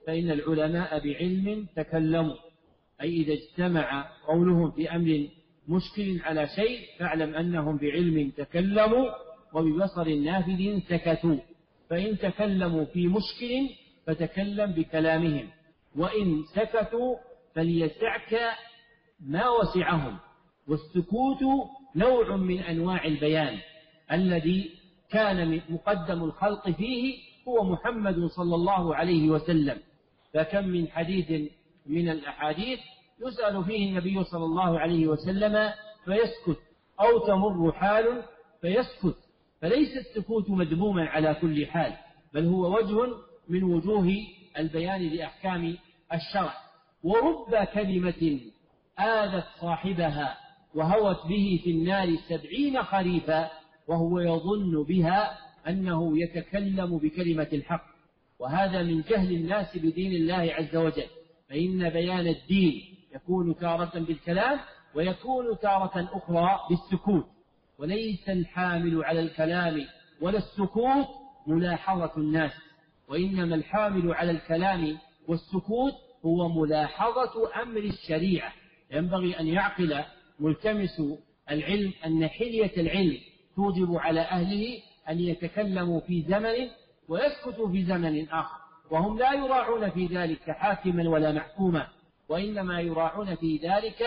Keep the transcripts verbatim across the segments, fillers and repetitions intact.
فإن العلماء بعلم تكلموا، أي إذا اجتمع قولهم في أمر مشكل على شيء فاعلم أنهم بعلم تكلموا وببصر نافذ سكتوا. فإن تكلموا في مشكل فتكلم بكلامهم، وإن سكتوا فليسعك ما وسعهم. والسكوت نوع من أنواع البيان الذي كان مقدم الخلق فيه هو محمد صلى الله عليه وسلم. فكم من حديث من الأحاديث يسأل فيه النبي صلى الله عليه وسلم فيسكت، أو تمر حال فيسكت. فليس السكوت مذموما على كل حال، بل هو وجه من وجوه البيان لأحكام الشرع. ورب كلمة آذت صاحبها وهوت به في النار سبعين خريفا وهو يظن بها أنه يتكلم بكلمة الحق. وهذا من جهل الناس بدين الله عز وجل، فإن بيان الدين يكون تارة بالكلام ويكون تارة أخرى بالسكوت. وليس الحامل على الكلام ولا السكوت ملاحظة الناس، وإنما الحامل على الكلام والسكوت هو ملاحظة أمر الشريعة. ينبغي أن يعقل ملتمس العلم أن حلية العلم توجب على أهله أن يتكلموا في زمن ويسكتوا في زمن آخر، وهم لا يراعون في ذلك حاكما ولا محكوما، وإنما يراعون في ذلك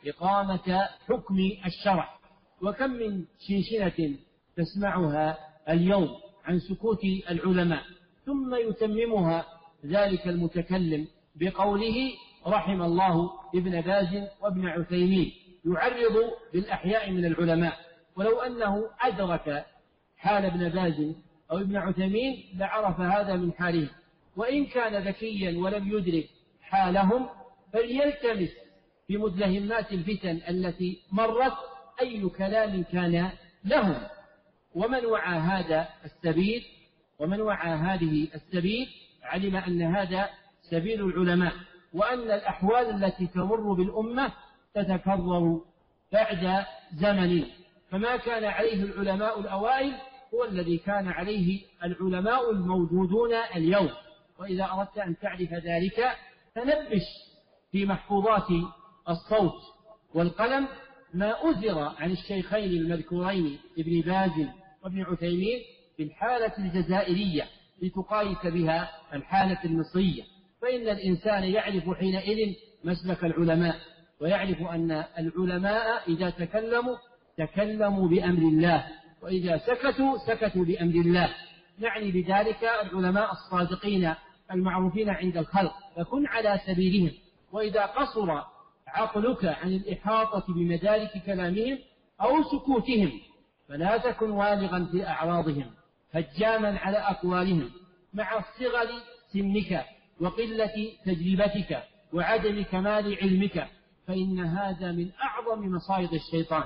إقامة حكم الشرع. وكم من شنشنة تسمعها اليوم عن سكوت العلماء، ثم يتممها ذلك المتكلم بقوله رحم الله ابن باز وابن عثيمين، يعرض بالأحياء من العلماء، ولو أنه أدرك حال ابن باز أو ابن عثيمين لعرف هذا من حالهم. وإن كان ذكيا ولم يدرك حالهم فليلتمس في مدلهمات الفتن التي مرت أي كلام كان لهم. ومن وعى هذا السبيل ومن وعى هذه السبيل علم أن هذا سبيل العلماء، وأن الأحوال التي تمر بالأمة تتكرر بعد زمن، فما كان عليه العلماء الأوائل هو الذي كان عليه العلماء الموجودون اليوم. وإذا أردت أن تعرف ذلك تنبش في محفوظات الصوت والقلم ما أزر عن الشيخين المذكورين ابن باز وابن عثيمين في الحالة الجزائرية لتقايس بها الحالة المصرية. فإن الإنسان يعرف حينئذ مسلك العلماء، ويعرف أن العلماء إذا تكلموا تكلموا بأمر الله، وإذا سكتوا سكتوا بأمر الله. نعني بذلك العلماء الصادقين المعروفين عند الخلق، فكن على سبيلهم. وإذا قصر عقلك عن الإحاطة بمدارك كلامهم أو سكوتهم فلا تكن والغا في أعراضهم هجاما على أقوالهم، مع صغر سنك وقلة تجربتك وعدم كمال علمك، فإن هذا من أعظم مصائد الشيطان.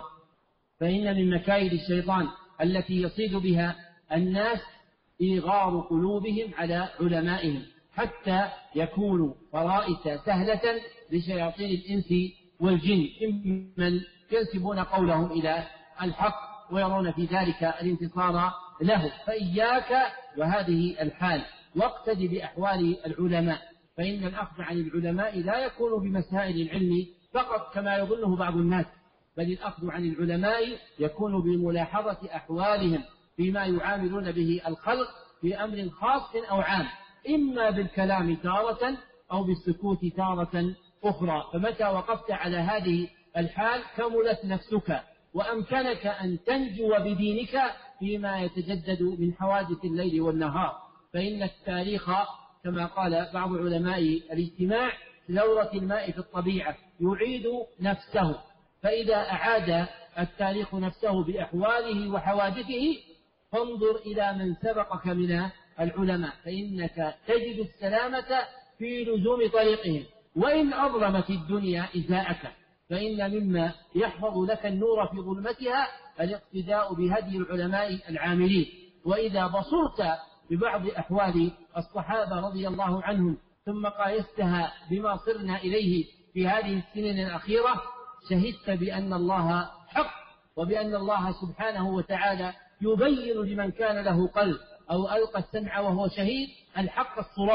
فإن من مكايد الشيطان التي يصيد بها الناس إيغار قلوبهم على علمائهم حتى يكونوا فرائس سهلة لشياطين الإنس والجن، ممن ينسبون قولهم إلى الحق ويرون في ذلك الانتصار له. فإياك وهذه الحال، واقتدي بأحوال العلماء، فإن الأخذ عن العلماء لا يكون بمسائل العلم فقط كما يظنه بعض الناس، بل الأخذ عن العلماء يكون بملاحظة أحوالهم فيما يعاملون به الخلق في أمر خاص أو عام، إما بالكلام تارة أو بالسكوت تارة أخرى. فمتى وقفت على هذه الحال كملت نفسك وأمكنك أن تنجو بدينك فيما يتجدد من حوادث الليل والنهار. فإن التاريخ كما قال بعض علماء الاجتماع دورة الماء في الطبيعة يعيد نفسه، فإذا أعاد التاريخ نفسه بأحواله وحوادثه فانظر إلى من سبقك من العلماء، فإنك تجد السلامة في لزوم طريقهم، وإن أظلمت الدنيا إزاءك، فإن مما يحفظ لك النور في ظلمتها الاقتداء بهدي العلماء العاملين. وإذا بصرت ببعض أحوال الصحابة رضي الله عنهم ثم قايستها بما صرنا إليه في هذه السنين الأخيرة شهدت بأن الله حق، وبأن الله سبحانه وتعالى يبين لمن كان له قلب أو ألقى السمع وهو شهيد الحق الصراح،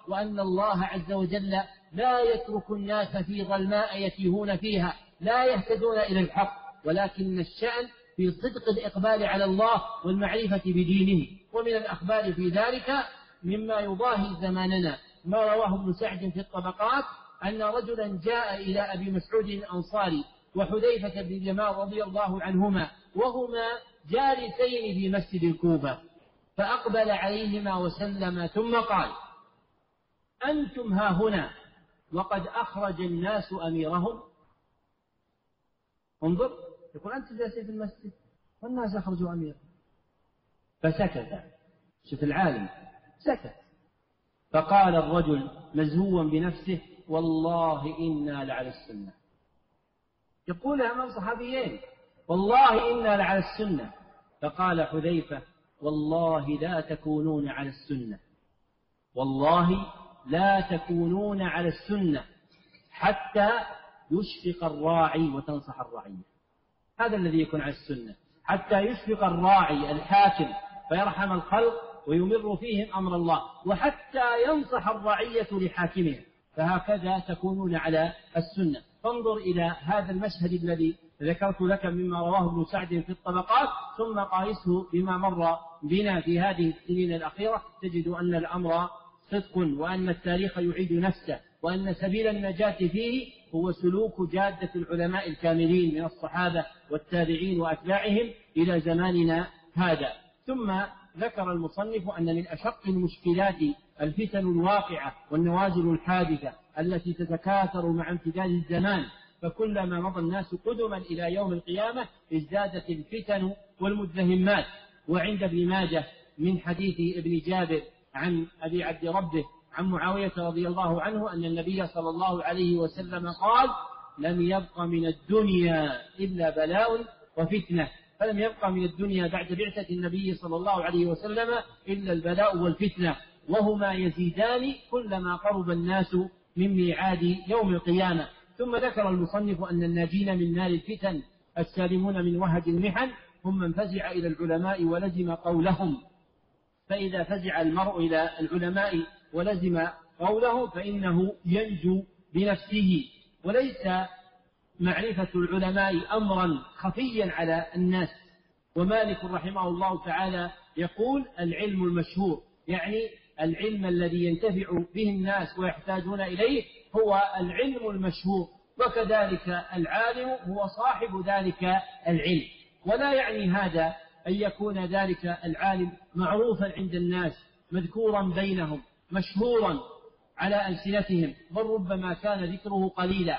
وأن الله عز وجل لا يترك الناس في ظلماء يتيهون فيها لا يهتدون إلى الحق، ولكن الشأن في صدق الإقبال على الله والمعرفة بدينه. ومن الأخبار في ذلك مما يضاهي زماننا ما رواه ابن سعد في الطبقات أن رجلا جاء إلى أبي مسعود الأنصاري وحذيفة بن اليمان رضي الله عنهما وهما جالسين في مسجد الكوفة، فأقبل عليهما وسلم ثم قال: أنتم ها هنا وقد أخرج الناس أميرهم. انظر، يقول أنت جالسين في المسجد والناس أخرجوا أميرهم. فسكت، شوف العالم سكت. فقال الرجل مزهوا بنفسه: والله إنا لعلى السنة. يقول أمام صحابيين: والله إنا لعلى السنة. فقال حذيفة: والله لا تكونون على السنة، والله لا تكونون على السنة حتى يشفق الراعي وتنصح الرعية. هذا الذي يكون على السنة، حتى يشفق الراعي الحاكم فيرحم الخلق ويمر فيهم أمر الله، وحتى ينصح الرعية لحاكمها، فهكذا تكونون على السنة. فانظر إلى هذا المشهد الذي ذكرت لك مما رواه ابن سعد في الطبقات، ثم قايسه بما مر بنا في هذه السنين الأخيرة، تجد أن الأمر صدق، وأن التاريخ يعيد نفسه، وأن سبيل النجاة فيه هو سلوك جادة العلماء الكاملين من الصحابة والتابعين وأتباعهم إلى زماننا هذا. ثم ذكر المصنف أن من أشق المشكلات الفتن الواقعة والنوازل الحادثة التي تتكاثر مع امتداد الزمان، فكلما مضى الناس قدما إلى يوم القيامة ازدادت الفتن والمدهمات. وعند ابن ماجه من حديث ابن جابر عن أبي عبد ربه عن معاوية رضي الله عنه أن النبي صلى الله عليه وسلم قال: لم يبق من الدنيا إلا بلاء وفتنة. فلم يبق من الدنيا بعد بعثة النبي صلى الله عليه وسلم إلا البلاء والفتنة، وهما يزيدان كلما قرب الناس من ميعاد يوم القيامة. ثم ذكر المصنف أن الناجين من نار الفتن السالمون من وهج المحن هم من فزع إلى العلماء ولزم قولهم. فإذا فزع المرء إلى العلماء ولزم قوله فإنه ينجو بنفسه. وليس معرفة العلماء أمرا خفيا على الناس. ومالك رحمه الله تعالى يقول: العلم المشهور، يعني العلم الذي ينتفع به الناس ويحتاجون إليه هو العلم المشهور، وكذلك العالم هو صاحب ذلك العلم. ولا يعني هذا أن يكون ذلك العالم معروفا عند الناس، مذكورا بينهم، مشهورا على ألسنتهم، بل ربما كان ذكره قليلا،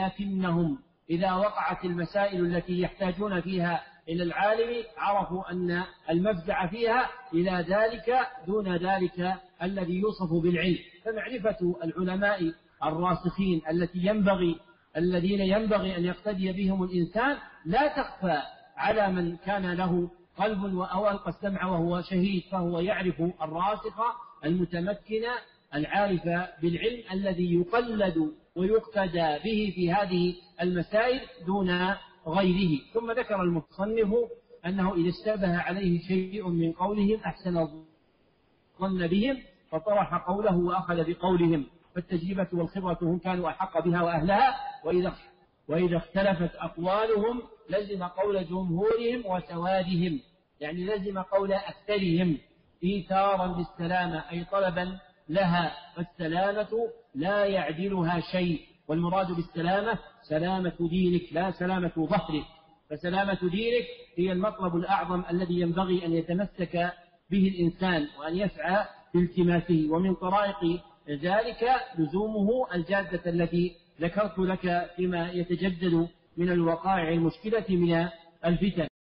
ولكنهم إذا وقعت المسائل التي يحتاجون فيها إلى العالم عرفوا أن المفزع فيها إلى ذلك دون ذلك الذي يوصف بالعلم. فمعرفة العلماء الراسخين التي ينبغي الذين ينبغي أن يقتدي بهم الإنسان لا تخفى على من كان له قلب وألقى السمع وهو شهيد، فهو يعرف الراسخ المتمكن العارف بالعلم الذي يقلد ويقتدى به في هذه المسائل دون غيره. ثم ذكر المصنف أنه إذا اشتبه عليه شيء من قولهم أحسن الظن بهم فطرح قوله وأخذ بقولهم، فالتجربة والخبرة هم كانوا أحق بها وأهلها. وإذا وإذا اختلفت أقوالهم لزم قول جمهورهم وسوادهم، يعني لزم قول أكثرهم إيثارا بالسلامة أي طلبا لها، فالسلامة لا يعدلها شيء، والمراد بالسلامة سلامة دينك لا سلامة ظهرك. فسلامة دينك هي المطلب الأعظم الذي ينبغي أن يتمسك به الإنسان وأن يسعى في التماسه. ومن طرائق ذلك لزومه الجادة التي ذكرت لك فيما يتجدد من الوقائع المشكلة من الفتن.